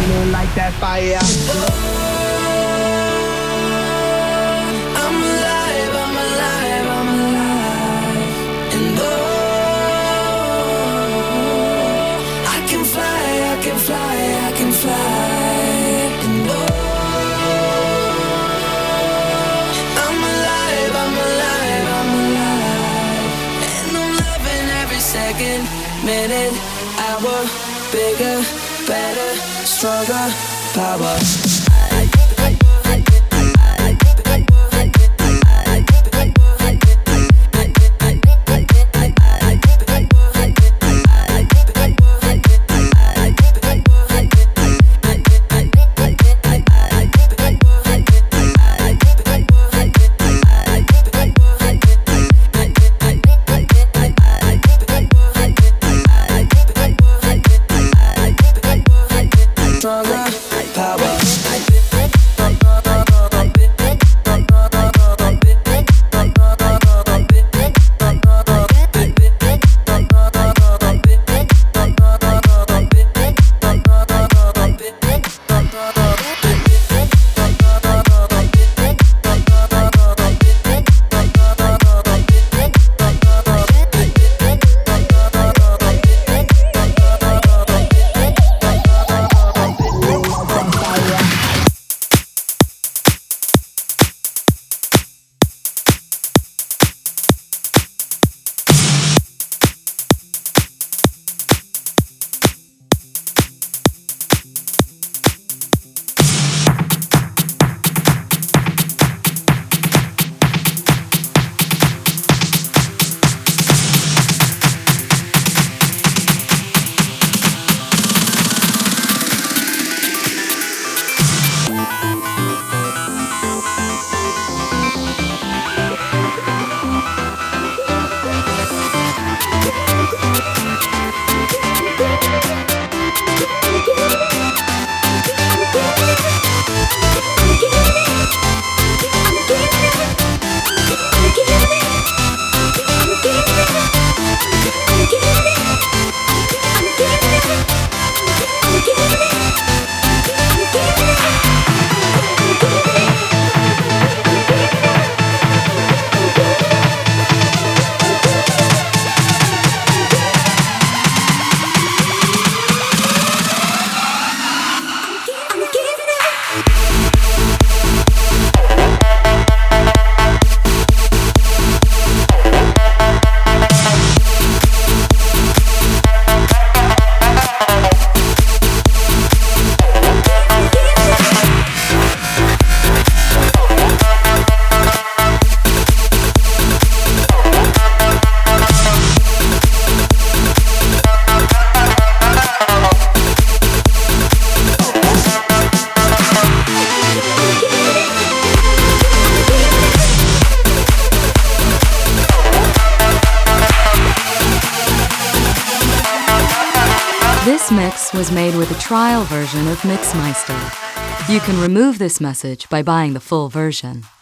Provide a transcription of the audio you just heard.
feeling like that fire. I'm alive, I'm alive, I'm alive. And oh, I can fly, I can fly, I can fly. And oh, I'm alive, I'm alive, I'm alive. And I'm loving every second, minute, hour. Bigger, better, stronger, power. This mix was made with a trial version of Mixmeister. You can remove this message by buying the full version.